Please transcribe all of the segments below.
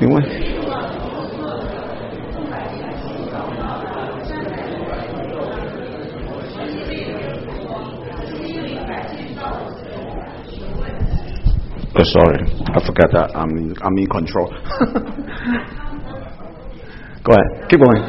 请问。Oh, sorry, I forgot that I'm in control. Go ahead, keep going.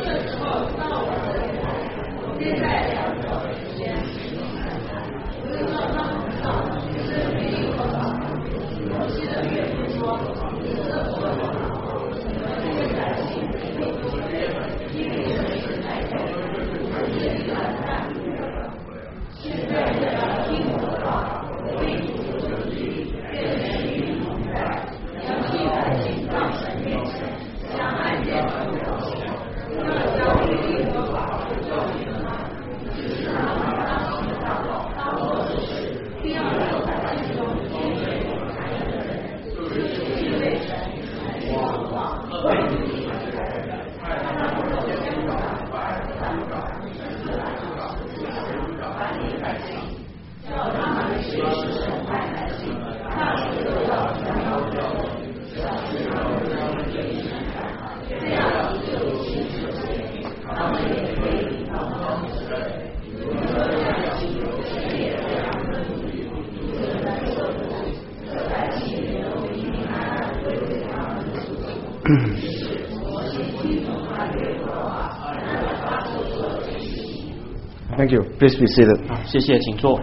Thank you. Please be seated. 谢谢，请坐。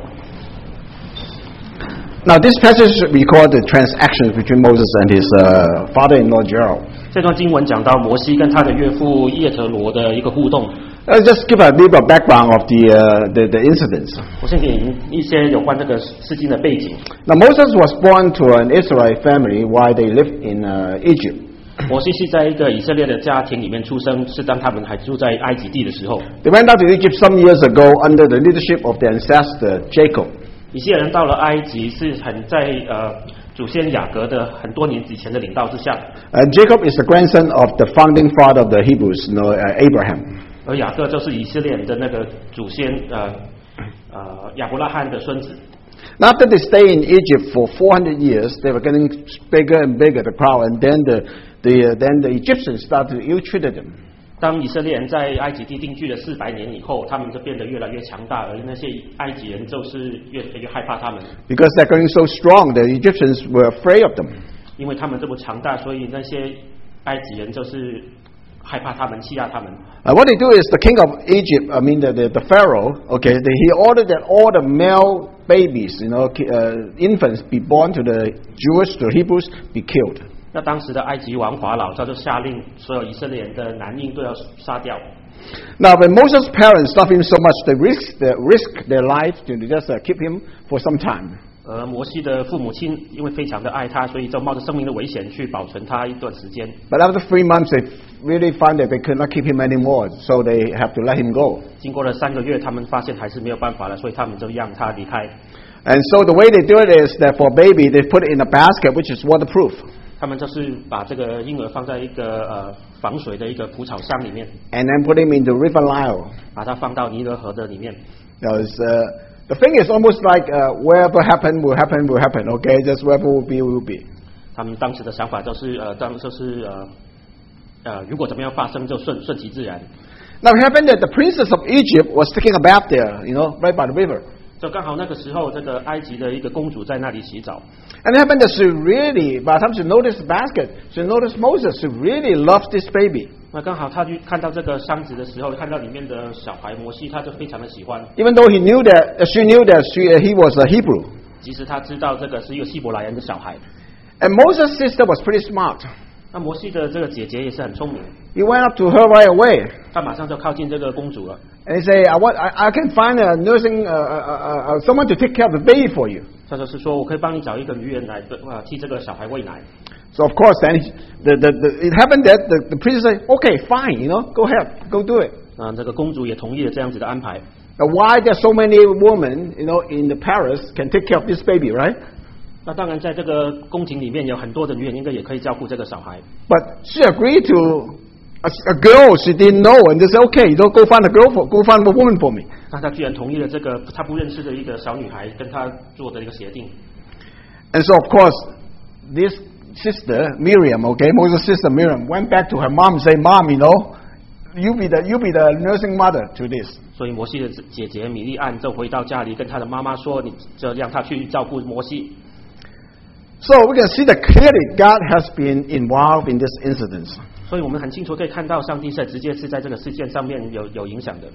Now, this passage records the transactions between Moses and his father-in-law Jethro. 这段经文讲到摩西跟他的岳父叶忒罗的一个互动。 Let's just give a little background of the incidents. 我先给您一些有关这个事情的背景。 Now, Moses was born to an Israelite family while they lived in Egypt. 摩西是在一个以色列的家庭里面出生，是当他们还住在埃及地的时候。 They went out to Egypt some years ago under the leadership of their ancestor Jacob. 以色列人到了埃及是很在祖先雅各的很多年以前的领导之下。 Jacob is the grandson of the founding father of the Hebrews, Abraham. 而雅各就是以色列人的那个祖先亚伯拉罕的孙子。 Now, after they stay in Egypt for 400 years, they were getting bigger and bigger, the crowd, and then the Egyptians started to ill-treat them. 当以色列人在埃及地定居了400年以后，他们就变得越来越强大，而那些埃及人就是越来越害怕他们。 Because they're getting so strong, the Egyptians were afraid of them. 因为他们这么强大，所以那些埃及人就是害怕他们，欺压他们。 What they do is the king of Egypt, the Pharaoh, okay, he ordered that all the male babies, infants, be born to the Jewish, to Hebrews, be killed. 那当时的埃及王法老他就下令，所有以色列人的男婴都要杀掉。 Now, when Moses' parents loved him so much, they risked their life to just keep him for some time. 摩西的父母亲因为非常的爱他，所以就冒着生命的危险去保存他一段时间。 But after 3 months, they really found that they could not keep him anymore, so they have to let him go. 经过了3个月，他们发现还是没有办法了，所以他们就让他离开。 And so the way they do it is that for baby, they put it in a basket which is waterproof. 他们就是把这个婴儿放在一个防水的一个蒲草箱里面 ，and then put him into River Nile. 把它放到尼罗河的里面。 The thing is almost like wherever happen will happen will happen. Okay, just wherever will be will be. 他们当时的想法就是如果怎么样发生就顺其自然。 Now it happened that the princess of Egypt was taking a bath there, right by the river. 就刚好那个时候，这个埃及的一个公主在那里洗澡。 And it happened that she really, by the time she noticed the basket, she noticed Moses. She really loves this baby. 那刚好她去看到这个箱子的时候，看到里面的小孩摩西，她就非常的喜欢。 Even though she knew that he was a Hebrew. 即使她知道这个是一个希伯来人的小孩。 And Moses' sister was pretty smart. 那摩西的这个姐姐也是很聪明。 He went up to her right away. 他马上就靠近这个公主了。 And he said, I can find a nursing, someone to take care of the baby for you. 他就是说我可以帮你找一个女人来替这个小孩喂奶。 So of course, then it happened that the priest said, "Okay, fine, go ahead, go do it." 这个公主也同意了这样子的安排。 Now, why there so many women, in the palace can take care of this baby, right? 那当然，在这个宫廷里面有很多的女人，应该也可以照顾这个小孩。 But she agreed to a girl she didn't know, and they said, "Okay, go find a woman for me." 那她居然同意了这个她不认识的一个小女孩跟她做的一个协定。 And so, of course, this sister Miriam, okay, Moses' sister Miriam went back to her mom and said, "Mom, you be the nursing mother to this." 所以摩西的姐姐米利暗就回到家里，跟他的妈妈说：“你就让他去照顾摩西。” So we can see that clearly God has been involved in this incident. 所以我们很清楚可以看到，上帝直接是在这个事件上面有影响的。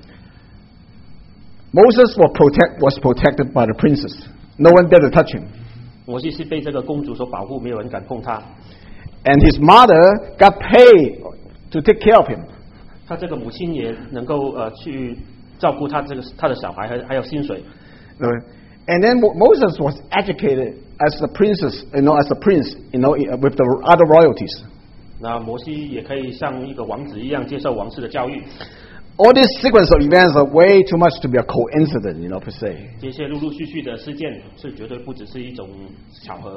Moses was protected by the princess. No one dared to touch him. 摩西是被这个公主所保护，没有人敢碰他。 And his mother got paid to take care of him. 他这个母亲也能够去照顾他的小孩，还有薪水。 And then Moses was educated as a princess, as a prince, with the other royalties. 那摩西也可以像一个王子一样接受王室的教育。 All this sequence of events are way too much to be a coincidence, per se. 这些陆陆续续的事件是绝对不只是一种巧合。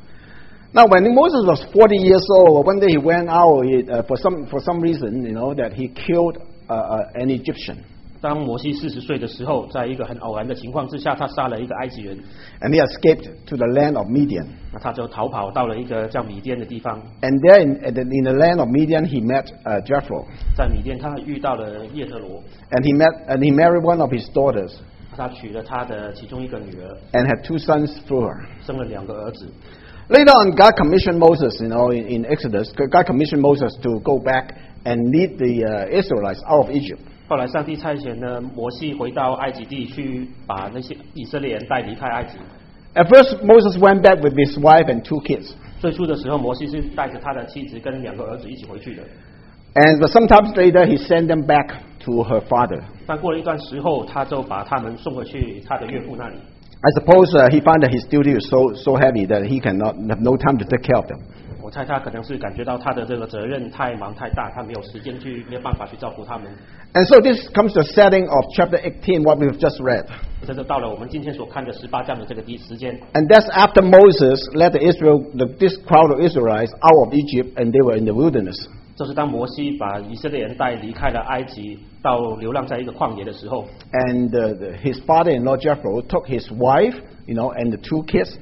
Now, when Moses was 40 years old, one day he went out for some reason, that he killed an Egyptian. 当摩西40岁的时候，在一个很偶然的情况之下，他杀了一个埃及人。 And he escaped to the land of Midian. 那他就逃跑到了一个叫米甸的地方。 And there in the land of Midian, he met Jethro. 在米甸，他遇到了叶特罗。 And he married one of his daughters. 他娶了他的其中一个女儿。 And had 2 sons through her. 生了2个儿子。 Later on, God commissioned Moses, in Exodus. God commissioned Moses to go back and lead the Israelites out of Egypt. 后来上帝差遣了摩西回到埃及地去，把那些以色列人带离开埃及。 At first, Moses went back with his wife and 2 kids. 最初的时候，摩西是带着他的妻子跟2个儿子一起回去的。 But sometimes later, he sent them back to her father. 但过了一段时候，他就把他们送回去他的岳父那里。 I suppose he found that his duty was so heavy that he cannot have no time to take care of them. 我猜他可能是感觉到他的这个责任太忙太大，他没有时间没有办法去照顾他们。 And so this comes to the setting of chapter 18, what we've just read. 这就到了我们今天所看的18章的这个时间。 And that's after Moses led this crowd of Israelites out of Egypt, and they were in the wilderness. 这是当摩西把以色列人带离开了埃及，到流浪在一个旷野的时候。 And his father-in-law Jethro took his wife, and the 2 kids,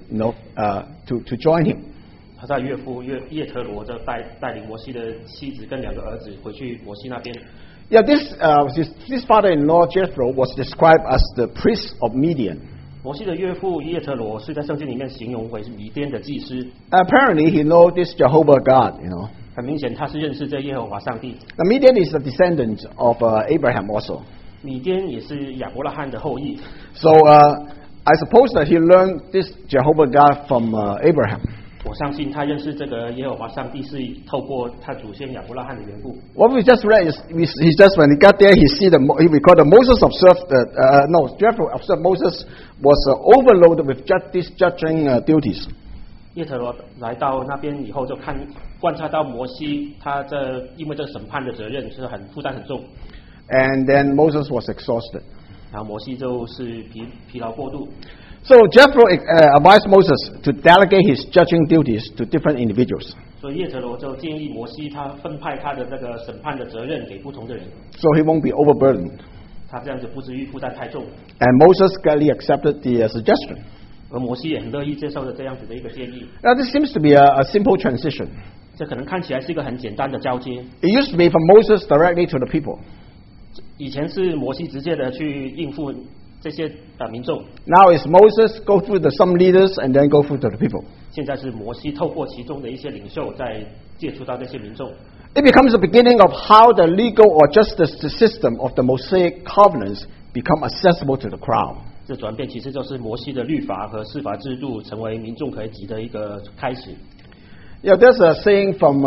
to join him. 他在岳父叶特罗就带领摩西的妻子跟2个儿子回去摩西那边。 Yeah, this father-in-law Jethro was described as the priest of Midian. 摩西的岳父叶特罗是在圣经里面形容为米甸的祭司。 Apparently, he knows this Jehovah God, 很明显，他是认识这耶和华上帝。 Now, Midian is a descendant of Abraham also. 米甸也是亚伯拉罕的后裔。 So I suppose that he learned this Jehovah God from Abraham. 我相信他认识这个耶和华上帝是透过他祖先亚伯拉罕的缘故。 What we just read is he just when he got there he recorded Moses observed Jethro observed Moses was overloaded with these judging duties. 叶特罗来到那边以后，就观察到摩西，他因为这审判的责任是负担很重。 And then Moses was exhausted. 然后摩西就是疲劳过度。 So Jethro advised Moses to delegate his judging duties to different individuals. 所以叶特罗就建议摩西，他分派他的这个审判的责任给不同的人。 So he won't be overburdened. 他这样子不至于负担太重。 And Moses gladly accepted the suggestion. 而摩西也很乐意接受了这样子的一个建议。 Now this seems to be a simple transition. 这可能看起来是一个很简单的交接。 It used to be from Moses directly to the people. 以前是摩西直接的去应付这些民众。 Now it's Moses go through some leaders and then go through to the people. 现在是摩西透过其中的一些领袖，再接触到这些民众。 It becomes the beginning of how the legal or justice system of the Mosaic covenants become accessible to the crowd. 这转变其实就是摩西的律法和司法制度成为民众可以及的一个开始。 Yeah, there's a saying from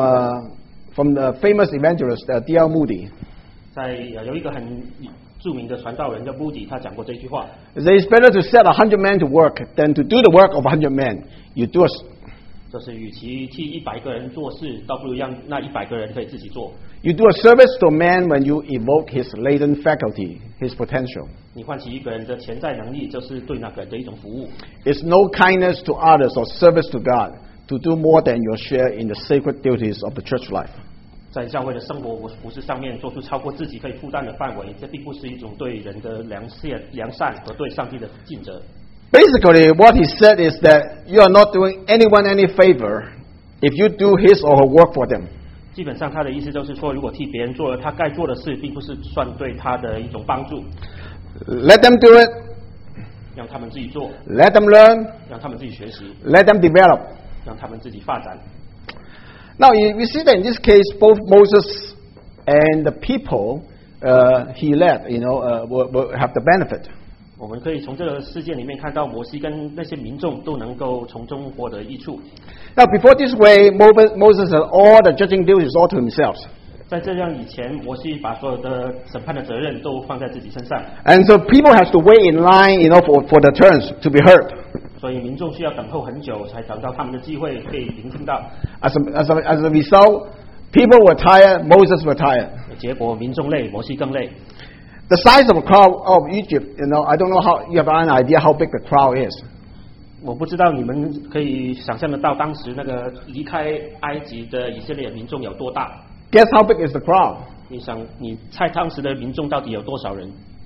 the famous evangelist D.L. Moody. 在有一个很著名的传道人叫 Moody， 他讲过这句话。 It is better to set 100 men to work than to do the work of 100 men. You do 就是与其替100个人做事，倒不如让那100个人可以自己做。 You do a service to a man when you evoke his latent faculty, his potential. 你唤起一个人的潜在能力，就是对那个人的一种服务。 It's no kindness to others or service to God to do more than your share in the sacred duties of the church life. 在教会的生活服事上面做出超过自己可以负担的范围，这并不是一种对人的良善和对上帝的尽责。 Basically, what he said is that you are not doing anyone any favor if you do his or her work for them. 基本上他的意思就是说，如果替别人做了他该做的事，并不是算对他的一种帮助。 Let them do it. 让他们自己做， Let them learn. 让他们自己学习， Let them develop. 让他们自己发展。 Now we see that in this case, both Moses and the people he led, will have the benefit. 我们可以从这个事件里面看到，摩西跟那些民众都能够从中获得益处。 Now before this way, Moses had all the judging duties all to himself. 在这样以前，摩西把所有的审判的责任都放在自己身上， And so people have to wait in line, for the turns to be heard. 所以民众需要等候很久才等到他们的机会被聆听到。 As a result, people were tired, Moses were tired. 结果民众累，摩西更累。 The size of the crowd of Egypt, I don't know how you have an idea how big the crowd is. 我不知道你们可以想象得到当时那个离开埃及的以色列民众有多大？ Guess how big is the crowd? 你猜当时的民众到底有多少人？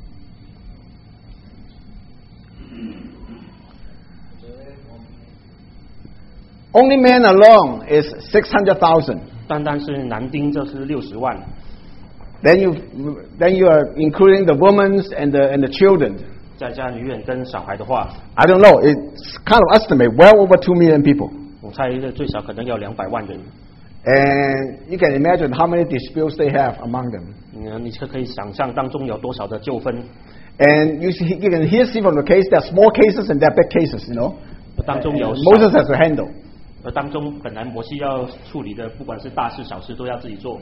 Only men alone is 600,000. 单单是男丁就是60万， Then you are including the women and the children. 再加女人跟小孩的话， I don't know. It's kind of estimate well over 2 million people. 我猜最少可能要200万人。 And you can imagine how many disputes they have among them. 你可以想象当中有多少的纠纷。 And you can see from the case there are small cases and there are big cases. 当中有 Moses has to handle. 当中本来摩西要处理的，不管是大事小事，都要自己做。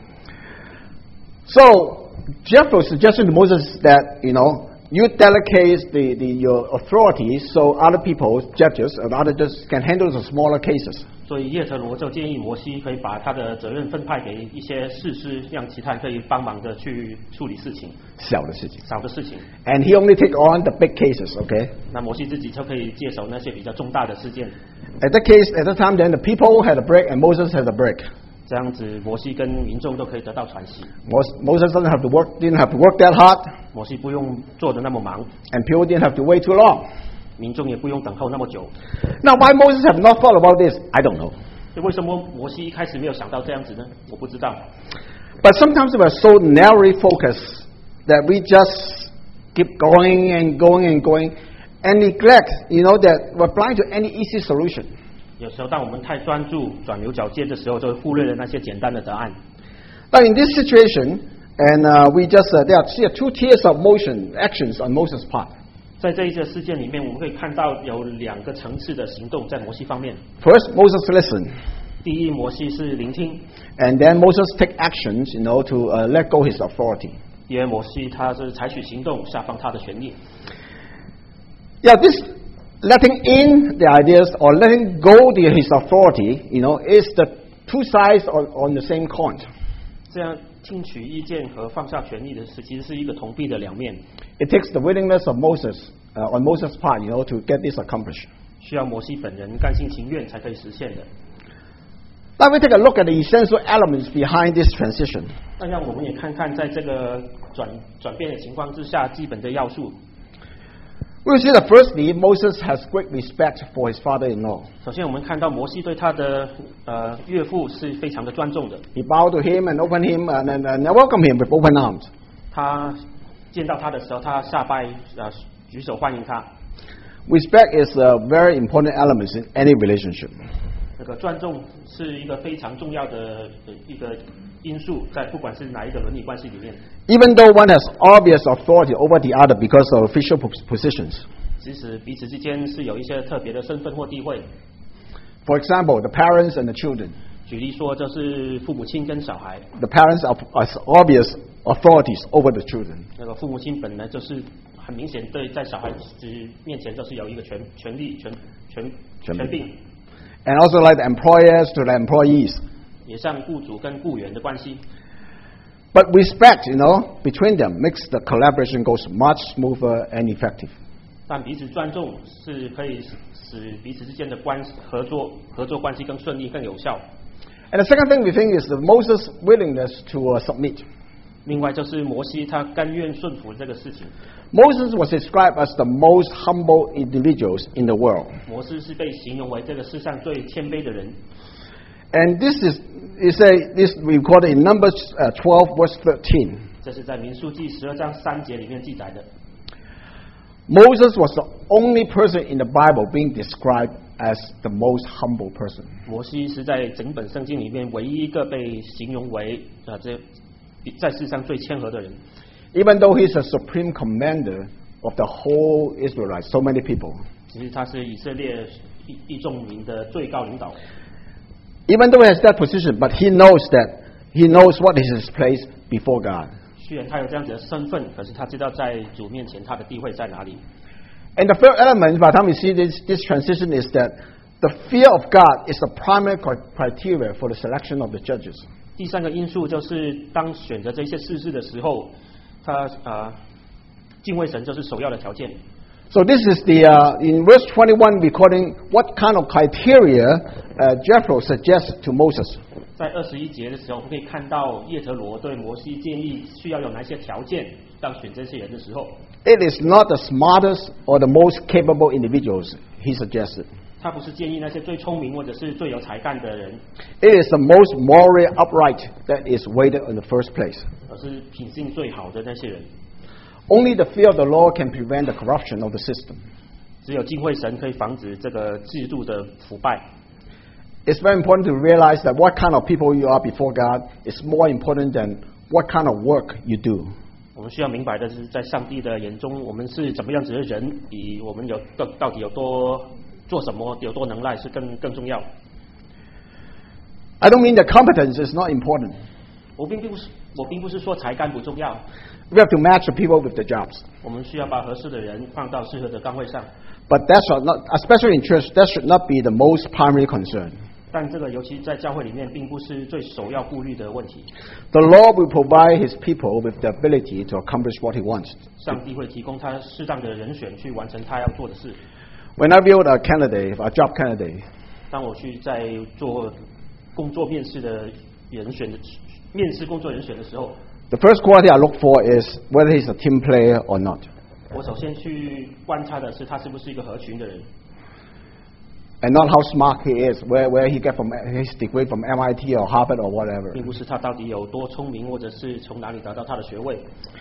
So Jethro suggested to Moses that you delegate your authority so other people, judges, and other judges can handle the smaller cases. 所以叶特罗就建议摩西可以把他的责任分派给一些士师，让其他人可以帮忙的去处理事情，少的事情。 And he only take on the big cases, okay? 那摩西自己就可以接手那些比较重大的事件。 At that time, then the people had a break and Moses had a break. 这样子，摩西跟民众都可以得到喘息。 Moses didn't have to work that hard, 摩西不用做的那么忙， and people didn't have to wait too long. 民众也不用等候那么久。 Now, why Moses have not thought about this, I don't know. 为什么摩西一开始没有想到这样子呢？我不知道。 But sometimes we are so narrowly focused that we just keep going and going and going, and neglect, that we're blind to any easy solution. 有时候，当我们太专注、转牛角尖的时候，就会忽略了那些简单的答案。 Now, in this situation, and there are 2 tiers of actions on Moses' part. 在这一个事件里面，我们可以看到有2个层次的行动在摩西方面。 First, Moses listened, 第一，摩西是聆听； and then Moses take actions, to let go his authority. 第二，摩西他是采取行动，下放他的权利。 Yeah, this letting in the ideas or letting go his authority, is the 2 sides on the same coin. 这样听取意见和放下权利的事，其实是一个铜币的2面。 It takes the willingness of Moses, on Moses' part, to get this accomplished. 需要摩西本人甘心情愿才可以实现的。 Now we take a look at the essential elements behind this transition. 那让我们也看看，在这个转变的情况之下，基本的要素。 We see that firstly, Moses has great respect for his father-in-law. 首先，我们看到摩西对他的岳父是非常的尊重的。 He bowed to him and opened him and welcomed him with open arms. 他见到他的时候，他下拜，举手欢迎他。 Respect is a very important element in any relationship. 那个尊重是一个非常重要的一个因素，在不管是哪一个伦理关系里面。 Even though one has obvious authority over the other because of official positions. 即使彼此之间是有一些特别的身份或地位。 For example, the parents and the children. 举例说，就是父母亲跟小孩。 The parents are obvious authorities over the children. 那个父母亲本来就是很明显对在小孩子面前就是有一个权柄。 And also like the employers to the employees. 也像雇主跟雇员的关系。 But respect, between them makes the collaboration goes much smoother and effective. 但彼此尊重是可以使彼此之间的合作关系更顺利、更有效。 And the second thing we think is Moses' willingness to submit. 另外就是摩西他甘愿顺服这个事情。 Moses was described as the most humble individuals in the world. 摩西是被形容为这个世上最谦卑的人。 And this recorded in Numbers 12 verse 13. 这是在民数记12章3节里面记载的。 Moses was the only person in the Bible being described as the most humble person. 摩西是在整本圣经里面唯一一个被形容为在世上最谦和的人。 Even though he's a supreme commander of the whole Israelites, so many people. 其实他是以色列一众民的最高领导。 Even though he has that position, but he knows what is his place before God. 虽然他有这样子的身份，可是他知道在主面前他的地位在哪里。 And the third element, by the time we see this transition, is that the fear of God is the primary criteria for the selection of the judges. 第三个因素就是当选择这些士师的时候，他敬畏神就是首要的条件。 So this is in verse 21 recording what kind of criteria Jethro suggests to Moses. 在21节的时候，我们可以看到叶忒罗对摩西建议需要有哪些条件，当选这些人的时候。 It is not the smartest or the most capable individuals, he suggested. 他不是建议那些最聪明或者是最有才干的人。 It is the most morally upright that is weighted in the first place. 而是品性最好的那些人。 Only the fear of the Lord can prevent the corruption of the system. 只有敬畏神可以防止这个制度的腐败。 It's very important to realize that what kind of people you are before God is more important than what kind of work you do. 我们需要明白的是，在上帝的眼中，我们是怎么样子的人，比我们到底有多做什么，有多能耐是更重要。 I don't mean that competence is not important. 我并不是说才干不重要。 We have to match the people with the jobs. 我们需要把合适的人放到适合的岗位上。 But that should not, especially in church, that should not be the most primary concern. 但这个尤其在教会里面，并不是最首要顾虑的问题。 The Lord will provide His people with the ability to accomplish what He wants. 上帝会提供他适当的人选去完成他要做的事。 When I build a candidate, a job candidate, 当我去在做工作面试的人选的面试工作人选的时候。 The first quality I look for is whether he's a team player or not. 我首先去观察的是他是不是一个合群的人。 And not how smart he is, where he get from his degree from MIT or Harvard or whatever. 并不是他到底有多聪明，或者是从哪里得到他的学位。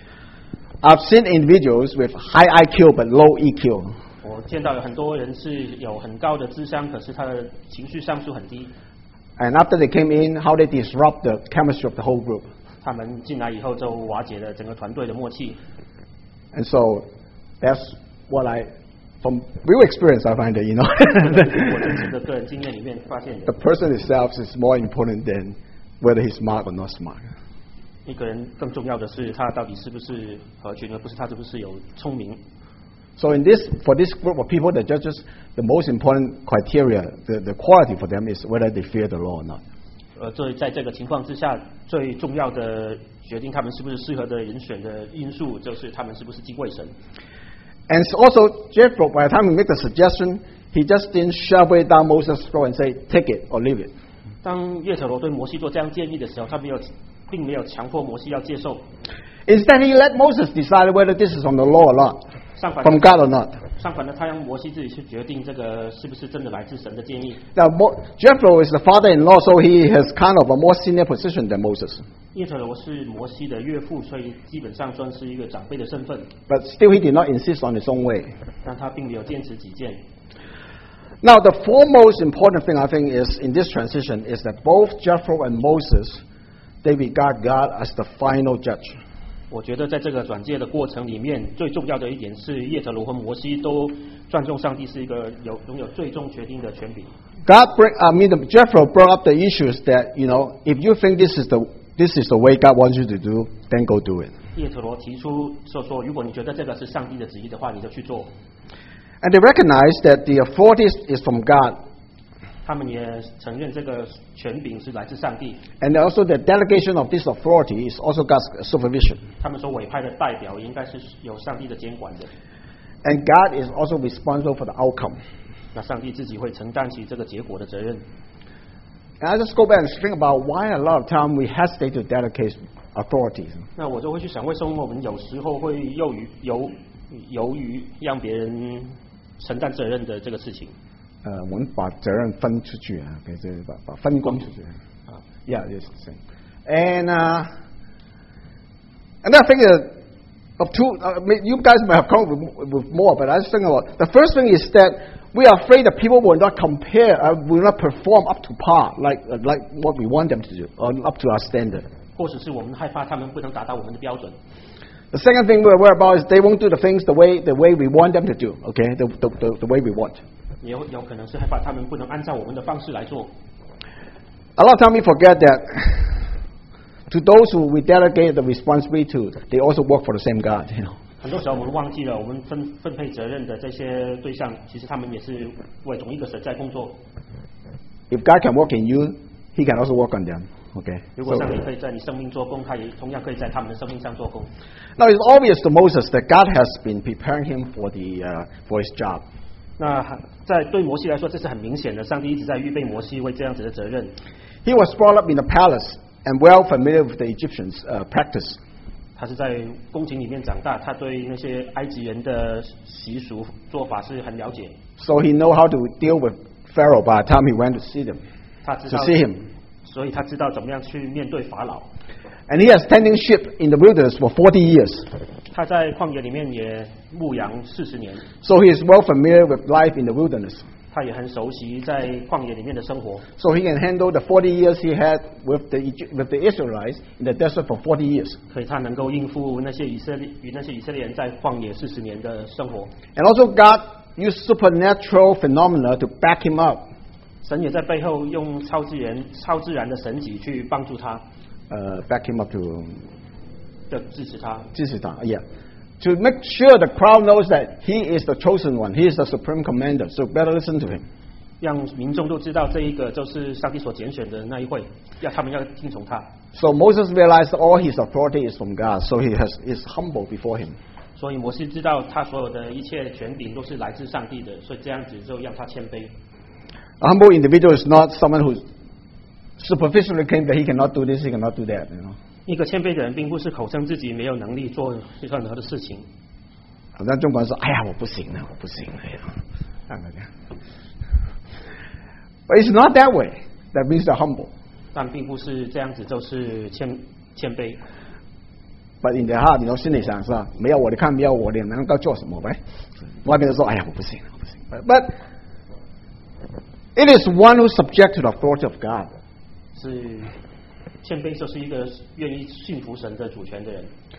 I've seen individuals with high IQ but low EQ. 我见到有很多人是有很高的智商，可是他的情绪上数很低。 And after they came in, how they disrupt the chemistry of the whole group. 他们进来以后就瓦解了整个团队的默契。 And so that's what from real experience I find that, 我真实的个人经验里面发现 the person itself is more important than whether he's smart or not smart. 一个人更重要的是他到底是不是合群，而不是他是不是有聪明。 So for this group of people, the judges, the most important criteria, the quality for them is whether they fear the law or not. 在这个情况之下，最重要的决定他们是不是适合的人选的因素，就是他们是不是敬畏神。 And also, Jethro, by the time he made the suggestion, he just didn't shove it down Moses' throat and say, "Take it or leave it." 当叶忒罗对摩西做这样建议的时候，他并没有强迫摩西要接受。 Instead, he let Moses decide whether this is from the law or not, from God or not. 相反的，他让摩西自己去决定这个是不是真的来自神的建议。 Now, Jethro is the father-in-law, so he has kind of a more senior position than Moses. 叶忒罗是摩西的岳父，所以基本上算是一个长辈的身份。 But still, he did not insist on his own way. 但他并没有坚持己见。 Now, the foremost important thing I think is in this transition is that both Jethro and Moses, they regard God as the final judge. 我觉得在这个转介的过程里面，最重要的一点是叶忒罗和摩西都尊重上帝是一个拥有最终决定的权柄。 Jethro brought up the issues that if you think this is the way God wants you to do, then go do it. 叶忒罗提出说，如果你觉得这个是上帝的旨意的话，你就去做。 And they recognize that the authority is from God. 他们也承认这个权柄是来自上帝。 And also the delegation of this authority is also God's supervision. 他们所委派的代表应该是有上帝的监管的。 And God is also responsible for the outcome. 那上帝自己会承担起这个结果的责任。 And I just go back and think about why a lot of time we hesitate to delegate authorities. 那我就会去想，为什么我们有时候会犹豫让别人承担责任的这个事情。 我们把责任分出去啊，给这把分工出去。Yeah, it's the same. And another thing of two, you guys might have come with more, but I just think about the first thing is that we are afraid that people will not compare, will not perform up to par, like what we want them to do, or up to our standard. 或者是我们害怕他们不能达到我们的标准。 The second thing we're worried about is they won't do the things the way we want them to do. Okay, the way we want. 也有可能是害怕他们不能按照我们的方式来做。 A lot of time we forget that to those who we delegate the responsibility to, they also work for the same God. You know. 很多时候我们忘记了，我们分配责任的这些对象，其实他们也是为同一个神在工作。 If God can work in you, He can also work on them. Okay. 如果上帝可以在你生命做工，他也同样可以在他们的生命上做工。 Now it's obvious to Moses that God has been preparing him for his job. 那在对摩西来说，这是很明显的，上帝一直在预备摩西为这样子的责任。 He was brought up in the palace and well familiar with the Egyptians' practice. 他是在宫廷里面长大，他对那些埃及人的习俗做法是很了解。 So he know how to deal with Pharaoh by the time he went to see them. 他知道 to see him. 所以他知道怎么样去面对法老。 And he has tending sheep in the wilderness for 40 years. 他在旷野里面也牧羊40年。 So he is well familiar with life in the wilderness. 他也很熟悉在旷野里面的生活。 So he can handle the 40 years he had with the Israelites in the desert for 40 years. 所以他能够应付那些以色列人在旷野40年的生活。 And also God used supernatural phenomena to back him up. 神也在背后用超自然的神迹去帮助他。 Back him up to 支持他。 Yeah. To make sure the crowd knows that he is the chosen one, he is the supreme commander. So better listen to him. 让民众都知道这一个就是上帝所拣选的那一位，他们要听从他。 So Moses realized all his authority is from God, so he is humble before him. 所以摩西知道他所有的一切权柄都是来自上帝的，所以这样子就让他谦卑。 A humble individual is not someone who superficially claims that he cannot do this, he cannot do that. You know. 一个谦卑的人，并不是口称自己没有能力做任何的事情。 好像中国人说：“哎呀，我不行了，我不行了。” But it's not that way. That means they're humble. 但并不是这样子，就是谦卑。 But in their heart, 心里想是吧？没有我的看，没有我的能够做什么呗？外面说：“哎呀，我不行，我不行。” But it is one who subject to the authority of God. 是谦卑，就是一个愿意信服神的主权的人。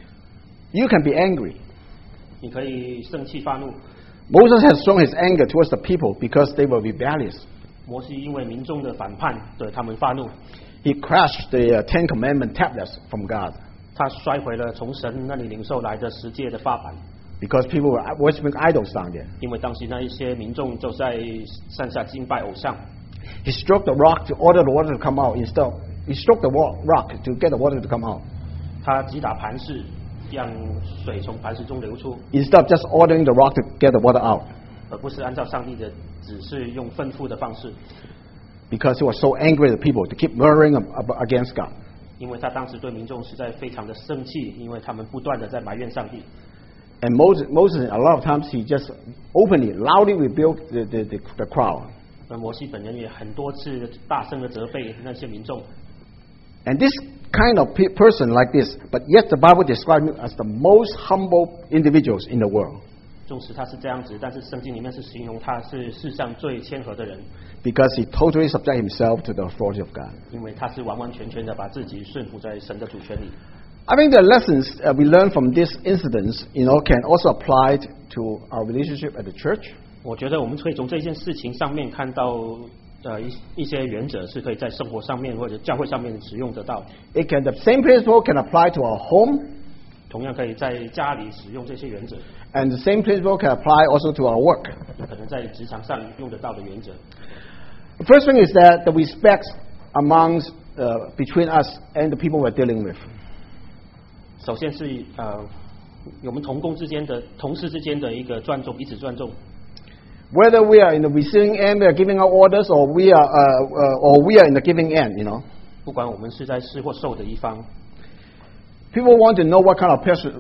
You can be angry. 你可以生气发怒。 Moses has shown his anger towards the people because they were rebellious. 摩西因为民众的反叛，对他们发怒。 He crushed the Ten Commandment tablets from God. 他摔毁了从神那里领受来的十诫的法版。 Because people were worshiping idols down there. 因为当时那一些民众就在山下敬拜偶像。 He stroked the rock to order the water to come out. Instead, he stroked the rock to get the water to come out. 他击打磐石，让水从磐石中流出。 Instead of just ordering the rock to get the water out. 而不是按照上帝的指示用吩咐的方式。 Because he was so angry at the people to keep murmuring against God. 因为他当时对民众实在非常的生气，因为他们不断的在埋怨上帝。 And Moses, a lot of times, he just openly, loudly rebuked the crowd. 而摩西本人也很多次大声的责备那些民众。 And this kind of person like this, but yet the Bible describes him as the most humble individuals in the world. 纵使他是这样子，但是圣经里面是形容他是世上最谦和的人。 Because he totally subject himself to the authority of God. 因为他是完完全全的把自己顺服在神的主权里。 I think the lessons we learn from this incident, can also apply to our relationship at the church. 我觉得我们可以从这件事情上面看到一些原则，是可以在生活上面或者教会上面使用得到。 The same principle can apply to our home. 同样可以在家里使用这些原则。 And the same principle can apply also to our work. 可能在职场上用得到的原则。 The first thing is that the respect amongst between us and the people we're dealing with. 首先是我们同事之间的一个尊重，彼此尊重。 Whether we are in the receiving end, we are giving out orders, or we are in the giving end, 不管我们是在施或受的一方。 People want to know what kind of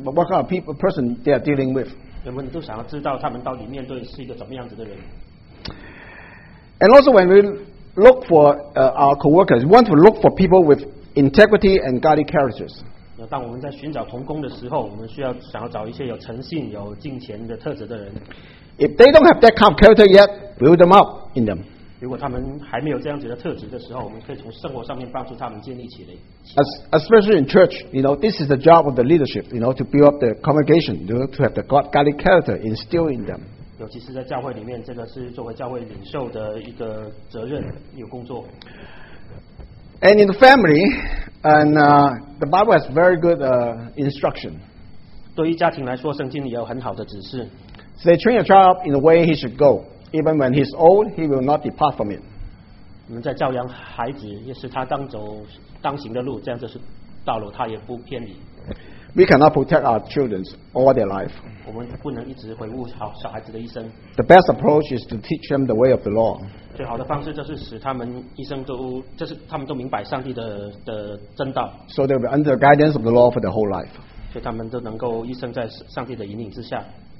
person they are dealing with. 人们都想要知道他们到底面对是一个怎么样子的人。 And also when we look for our co-workers, we want to look for people with integrity and godly characters. 当我们在寻找同工的时候，我们想要找一些有诚信、有敬虔的特质的人。 If they don't have that kind of character yet, build them up in them. 如果他们还没有这样子的特质的时候，我们可以从生活上面帮助他们建立起来。 Especially in church, this is the job of the leadership, to build up the congregation, to have the godly character instilled in them. 尤其是在教会里面，这个是作为教会领袖的一个责任，一个工作。 And in the family, and the Bible has very good instruction. 对于家庭来说，圣经里有很好的指示。 So they train your child up in the way he should go. Even when he's old, he will not depart from it. 我们在教养孩子，也是他当行的路，这样就是道路，他也不偏离。 We cannot protect our children all their life. 我们不能一直维护好小孩子的一生。 The best approach is to teach them the way of the law. 最好的方式就是使他们一生他们都明白上帝的真道。 So they will be under the guidance of the law for their whole life. 所以他们都能够一生在上帝的引领之下。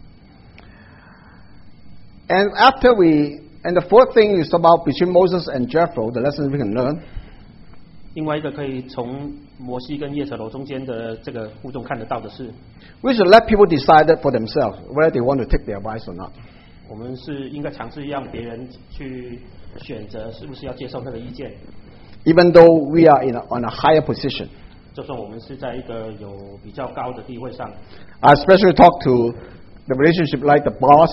And the fourth thing is about between Moses and Jethro, the lessons we can learn. 另外一个可以从摩西跟叶忒罗中间的这个互动看得到的是 We should let people decide for themselves whether they want to take the advice or not. 我们是应该尝试让别人去选择是不是要接受那个意见。 Even though we are on a higher position. 就算我们是在一个有比较高的地位上。 I especially talk to the relationship like the boss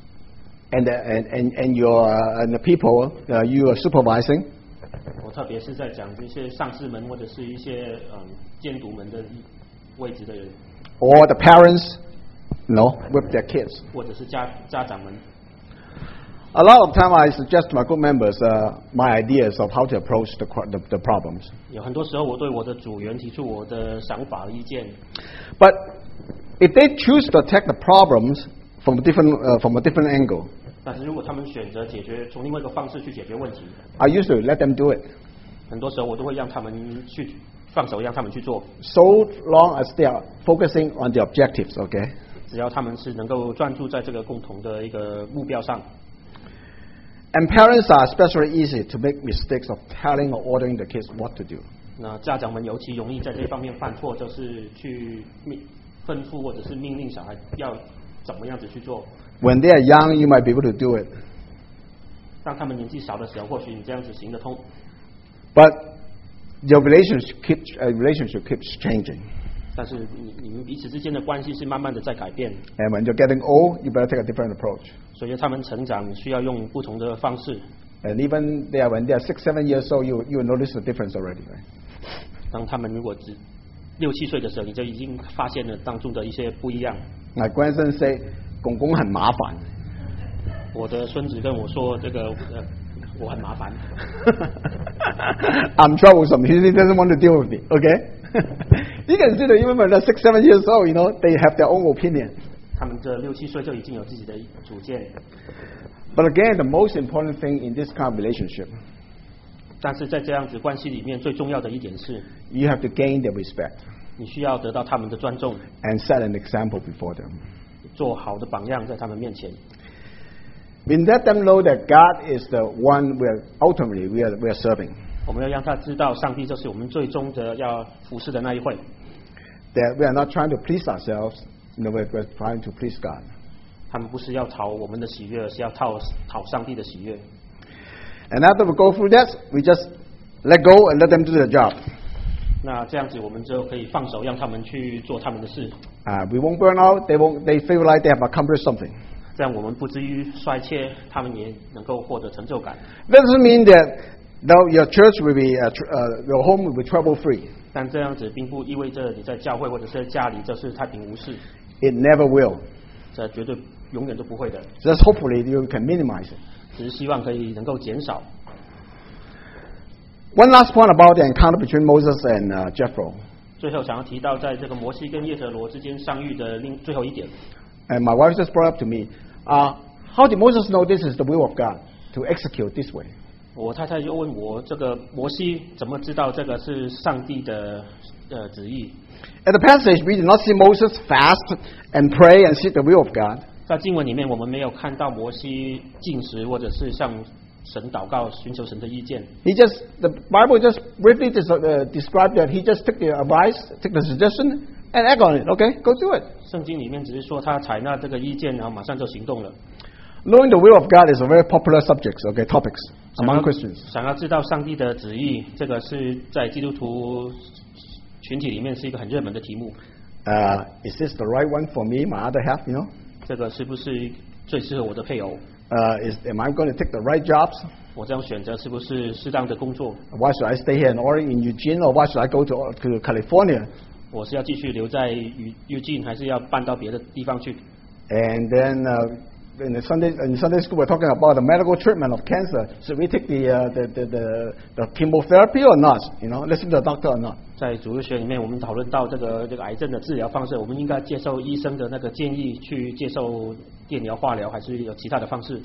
and the people you are supervising. 我特别是在讲这些上司们或者是一些监督们的位置的人。 Or the parents, with their kids. 或者是家长们。 A lot of time I suggest to my group members my ideas of how to approach the problems. 有很多时候我对我的组员提出我的想法和意见。 But if they choose to attack the problems from a different angle. 但是如果他们选择从另外一个方式去解决问题 I usually let them do it. 很多时候我都会让他们去放手，让他们去做。 So long as they are focusing on the objectives, okay? 只要他们是能够专注在这个共同的一个目标上。 And parents are especially easy to make mistakes of telling or ordering the kids what to do. 那家长们尤其容易在这方面犯错，就是去吩咐或者是命令小孩要怎么样子去做。 When they are young, you might be able to do it. 当他们年纪小的时候，或许你这样子行得通。 But your relationship keeps changing. 但是你们彼此之间的关系是慢慢的在改变。 And when you're getting old, you better take a different approach. 随着他们成长，需要用不同的方式。 And even when they are 6, 7 years old, you notice the difference already, right? 当他们如果只6、7岁的时候，你就已经发现了当中的一些不一样。 My grandson say, 公公很麻烦。 我的孙子跟我说，这个我很麻烦。 I'm troublesome. He doesn't want to deal with me. Okay? You can see that even when they're 6, 7 years old, they have their own opinion. 他们这6、7岁就已经有自己的主见。 But again, the most important thing in this kind of relationship. 但是在这样子关系里面，最重要的一点是 You have to gain their respect. 你需要得到他们的尊重 And set an example before them. 做好的榜样在他们面前。 We let them know that God is the one ultimately we are serving. 我们要让他知道，上帝就是我们最终的要服侍的那一位。 That we are not trying to please ourselves, we're trying to please God. 他们不是要讨我们的喜悦，而是要讨上帝的喜悦。 And after we go through that, we just let go and let them do their job. 那这样子，我们就可以放手，让他们去做他们的事。 We won't burn out. They feel like they have accomplished something. 这样我们不至于衰竭，他们也能够获得成就感。 That doesn't mean that your church will be, your home will be trouble-free. 但这样子并不意味着你在教会或者是在家里就是太平无事。 It never will. 这绝对永远都不会的。 Just hopefully you can minimize it. 只是希望可以能够减少。 One last point about the encounter between Moses and Jethro. 最后想要提到，在这个摩西跟叶忒罗之间相遇的最后一点。 And my wife just brought up to me, how did Moses know this is the will of God to execute this way? 我太太就问我，这个摩西怎么知道这个是上帝的旨意 ？At the passage, we did not see Moses fast and pray and seek the will of God. 在经文里面，我们没有看到摩西禁食或者是向神祷告，寻求神的意见。 The Bible just briefly described that he just took the advice, took the suggestion, and act on it. Okay, go do it. 圣经里面只是说他采纳这个意见，然后马上就行动了。 Knowing the will of God is a very popular subject, okay, topics among Christians. 想要知道上帝的旨意，这个是在基督徒群体里面是一个很热门的题目。 Is this the right one for me, my other half? You know? 这个是不是最适合我的配偶 ？Am I going to take the right jobs? 我这样选择是不是适当的工作 ？Why should I stay here in Oregon, in Eugene, or why should I go to California? 我是要继续留在Eugene，还是要搬到别的地方去 ？And then in Sunday school, we're talking about the medical treatment of cancer. Should we take the chemotherapy or not? You know, listen to the doctor or not? 在主日学里面，我们讨论到这个癌症的治疗方式，我们应该接受医生的那个建议去接受电疗、化疗，还是有其他的方式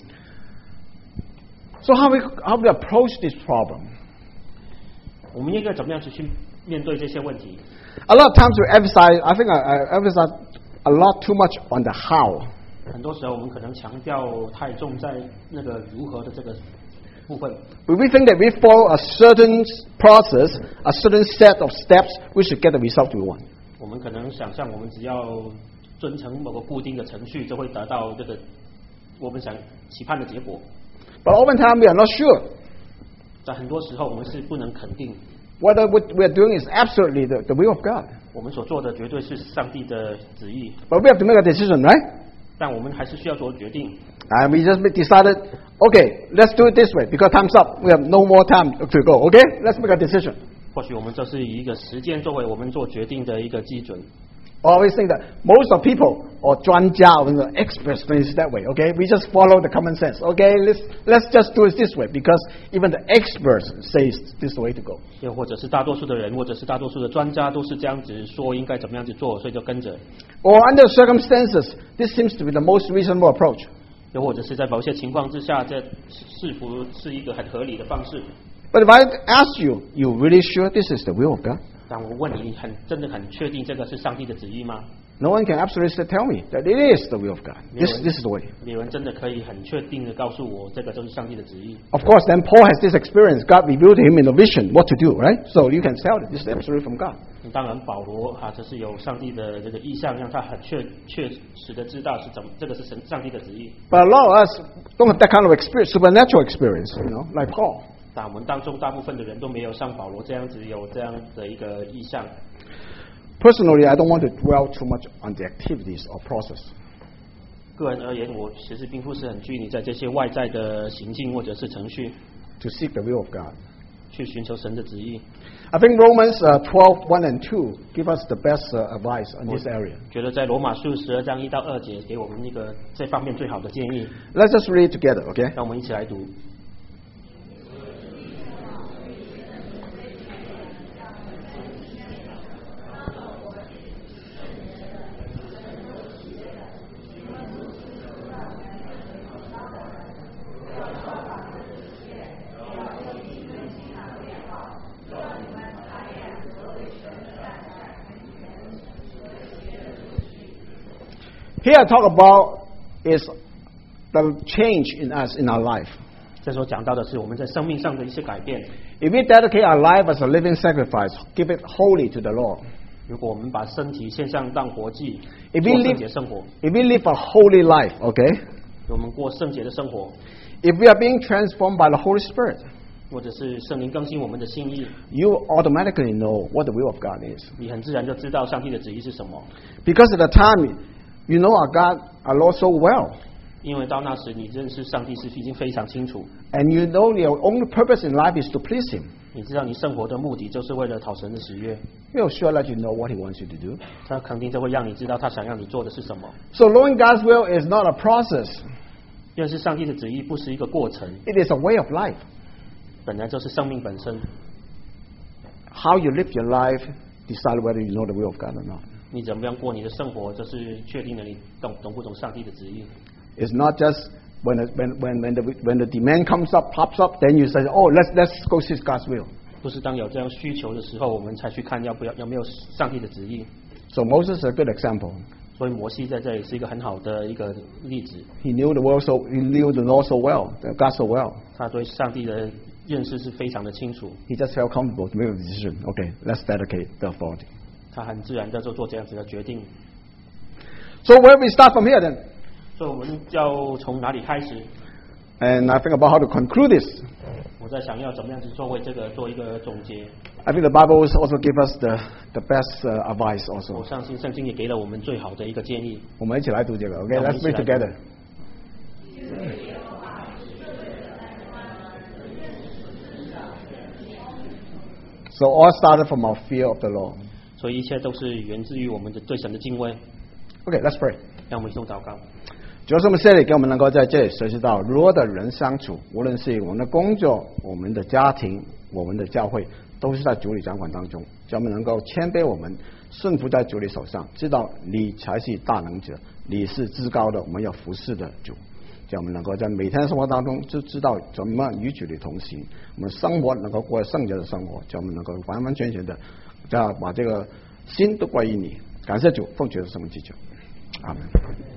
？So how we approach this problem? 我们应该怎么样去面对这些问题 ？A lot of times we emphasize, I think I emphasize a lot too much on the how. 很多时候我们可能强调太重在那个如何的这个部分。 We think that we follow a certain process, a certain set of steps, we should get the result we want. 我们可能想象，我们只要遵从某个固定的程序，就会得到这个我们想期盼的结果。 But oftentimes we are not sure. 在很多时候，我们是不能肯定 whether what we are doing is absolutely the will of God. 我们所做的绝对是上帝的旨意。 But we have to make a decision, right? 但我们还是需要做决定。 And we just decided, okay, let's do it this way because time's up. We have no more time to go. Okay, let's make a decision. 或许我们就是以一个时间作为我们做决定的一个基准。 Always think that most of people or 专家 or the experts think that way. Okay, we just follow the common sense. Okay, let's just do it this way because even the experts say this is the way to go. 又或者是大多数的人，或者是大多数的专家都是这样子说应该怎么样去做，所以就跟着。 Or under circumstances, this seems to be the most reasonable approach. 又或者是在某些情况之下，这是否是一个很合理的方式 ？But if I ask you, you really sure this is the will of God? 但我问你，真的很确定这个是上帝的旨意吗？ No one can absolutely tell me that it is the will of God. This is the way. 没有人真的可以很确定的告诉我，这个就是上帝的旨意。 Of course, then Paul has this experience. God revealed to him in a vision what to do, right? So you can tell that this is absolutely from God. 当然，保罗这是有上帝的这个意象，让他很确实的知道是怎么，这个是上帝的旨意。 But a lot of us don't have that kind of experience, supernatural experience, you know, like Paul. 但我们当中大部分的人都没有像保罗这样子有这样的一个意象。 Personally, I don't want to dwell too much on the activities or process. 个人而言，我其实并不是很拘泥在这些外在的行径或者是程序。 To seek the will of God. 去寻求神的旨意。 I think Romans 12:1 and 2 give us the best advice on this area. 觉得在罗马书12章1到2节给我们一个这方面最好的建议。 Let's just read together, okay? 让我们一起来读。 Here I talk about is the change in us in our life. 这所讲到的是我们在生命上的一些改变。 If we dedicate our life as a living sacrifice, give it wholly to the Lord. 如果我们把身体献上当活祭， If 过圣洁生活。 If we live a holy life, okay? 我们过圣洁的生活。 If we are being transformed by the Holy Spirit, 或者是圣灵更新我们的心意 you automatically know what the will of God is. 你很自然就知道上帝的旨意是什么。 Because at the time, you know our God, our Lord so well. 因为到那时你认识上帝是已经非常清楚。 And you know your only purpose in life is to please Him. 你知道你生活的目的就是为了讨神的喜悦。 He'll sure let you know what He wants you to do. 他肯定就会让你知道他想让你做的是什么。 So knowing God's will is not a process. 认识上帝的旨意不是一个过程。 It is a way of life. 本来就是生命本身。 How you live your life decide whether you know the will of God or not. 你怎么样过你的生活，就是确定了你懂不懂上帝的旨意。 It's not just when the demand comes up, pops up, then you say, oh, let's go seek God's will. 不是当有这样需求的时候，我们才去看有没有上帝的旨意。 So Moses is a good example. 所以摩西在这里是一个很好的一个例子。 He knew the Lord so well, God so well. 他对上帝的认识是非常的清楚。 He just felt comfortable to make a decision. Okay, let's dedicate the authority. 他很自然的就做这样子的决定。 So where we start from here then? 所以我们要从哪里开始 ？And I think about how to conclude this. 我在想要怎么样子做一个总结。 I think the Bible also give us the best advice also. 我相信圣经也给了我们最好的一个建议。 我们一起来读这个 ，Okay, let's read together. So all started from our fear of the Lord. 所以一切都是源自于我们的对神的敬畏。 Okay, let's pray. 让我们一同祷告。 主要是我们谢你给我们能够在这里学习到如何的人相处，无论是我们的工作、我们的家庭、我们的教会，都是在主里掌管当中。叫我们能够谦卑我们，顺服在主里手上，知道你才是大能者，你是至高的，我们要服侍的主。叫我们能够在每天的生活当中就知道怎么与主里同行，我们生活能够过圣洁的生活，叫我们能够完完全全的把这个心都归于你。感谢主，奉主的圣名祈求，阿门。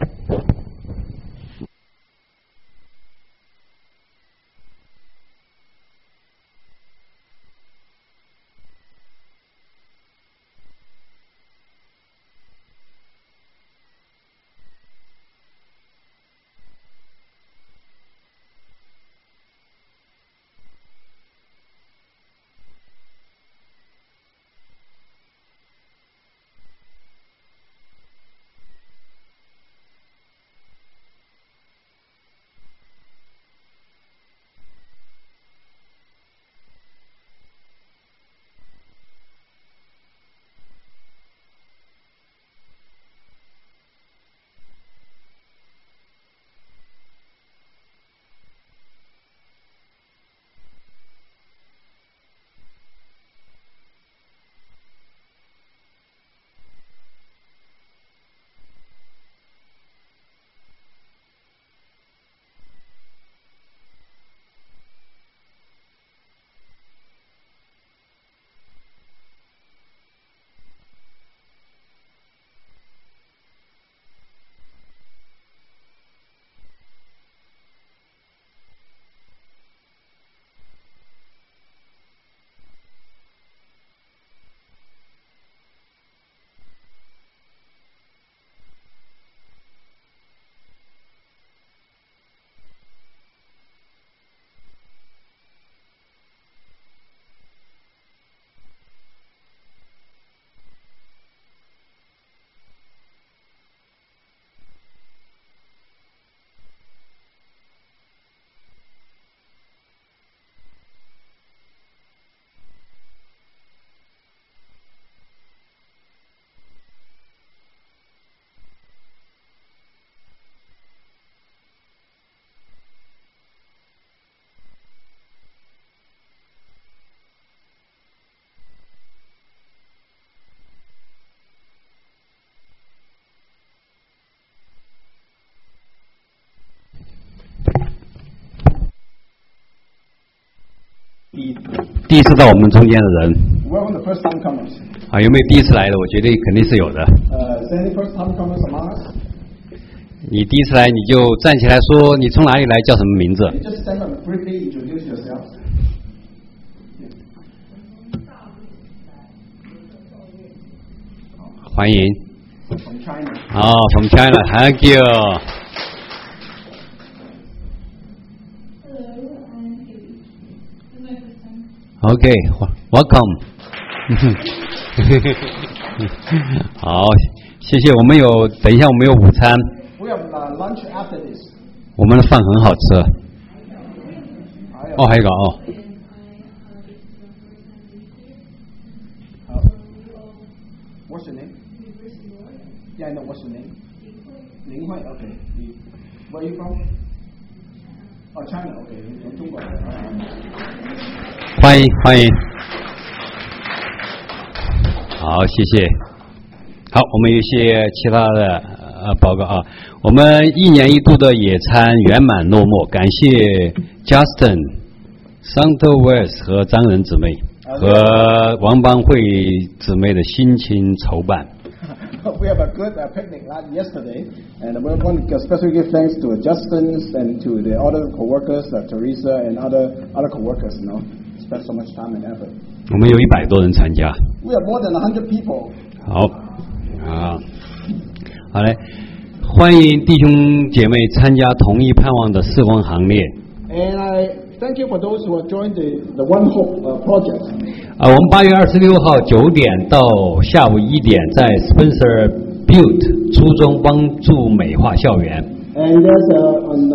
第一次到我们中间的人 Welcome the first time comers. 啊，有没有第一次来的？我觉得肯定是有的。 Is there any first time comers among us? 你第一次来，你就站起来说你从哪里来，叫什么名字？ You just stand up and briefly introduce yourself. 欢迎。 From China. 哦 ，From China，Thank you。OK，Welcome。好，谢谢。我们有，等一下我们有午餐。 We have lunch after this. 我们的饭很好吃。哦，还有一个哦。 What's your name? Yeah, I know. What's your name? 林慧 Okay. Where are you from? Oh, China. Okay. 从中国来。 欢迎欢迎。好，谢谢。好，我们有一些其他的报告啊。我们一年一度的野餐圆满落幕，感谢 Justin、Santo West 和张仁姊妹和王邦慧姊妹的辛勤筹办。 We have a good picnic yesterday, and we want to especially give thanks to Justin and to the other co-workers, Teresa and other co-workers, spent so much time and effort. 我们有100多人参加。 We have more than 100 people. 好嘞，欢迎弟兄姐妹参加同一盼望的事工行列。 And I thank you for those who have joined the One Hope project. 我们8月26号9点到下午1点，在 Spencer Butte 初中帮助美化校园。 And there's on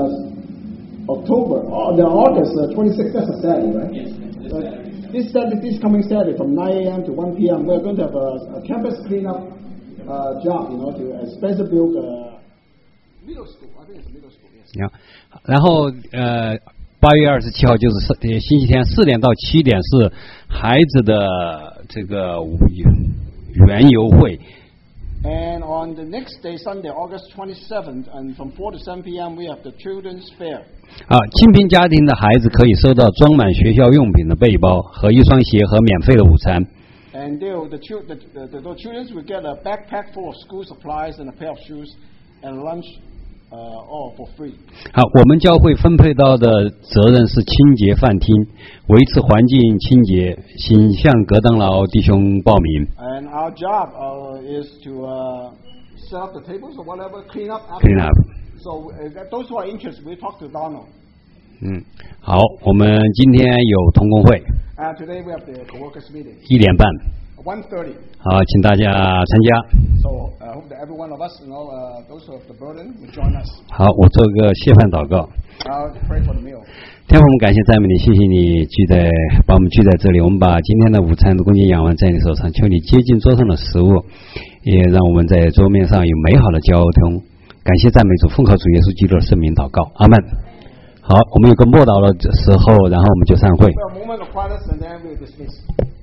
August 26th, that's a Saturday, right? Yes. This coming Saturday from 9 a.m. to 1 p.m. we're going to have a campus cleanup job, to Spencer Butte middle school. I think it's middle school. Yes. 然后8月27号就是星期天4点到7点是孩子的这个园游会。 And on the next day, Sunday, August 27th, and from 4 to 7 p.m. we have the children's fair. 清贫家庭的孩子可以收到装满学校用品的背包和一双鞋和免费的午餐。 And the children will get a backpack full of school supplies and a pair of shoes and lunch, all for free. 我们教会分配到的责任是清洁饭厅，维持环境清洁，请向格登劳弟兄报名。 And our job is to set up the tables or whatever, clean up. So those who are interested, we talk to Donald. 好，我们今天有同工会。 Today we have the co-workers meeting. 1点半。 1:30. 好，请大家参加。 So I hope that every one of us, those who have the burden, will join us. 好，我做个谢饭祷告。 I'll pray for the meal. 天父，我们感谢赞美你，谢谢你把我们聚在这里。我们把今天的午餐的供给仰望在你手上，求你接近桌上的食物，也让我们在桌面上有美好的交通。感谢赞美主，奉靠主耶稣基督的圣名祷告，阿门。好，我们有个默祷的时候，然后我们就散会。 A moment of quietness and then we dismiss.